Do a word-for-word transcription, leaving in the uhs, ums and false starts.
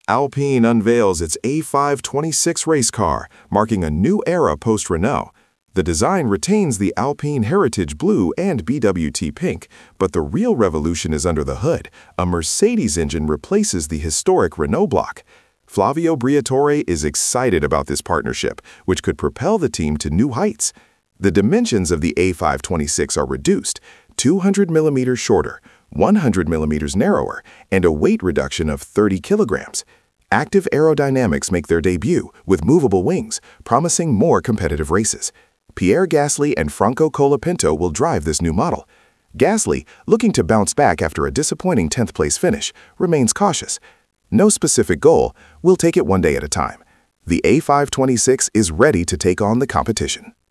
Alpine unveils its A five twenty-six race car, marking a new era post-Renault. The design retains the Alpine Heritage Blue and B W T Pink, but the real revolution is under the hood. A Mercedes engine replaces the historic Renault block. Flavio Briatore is excited about this partnership, which could propel the team to new heights. The dimensions of the A five twenty-six are reduced, two hundred millimeters shorter, one hundred millimeters narrower, and a weight reduction of thirty kilograms. Active aerodynamics make their debut with movable wings, promising more competitive races. Pierre Gasly and Franco Colapinto will drive this new model. Gasly, looking to bounce back after a disappointing tenth place finish, remains cautious. No specific goal, we'll take it one day at a time. The A five twenty-six is ready to take on the competition.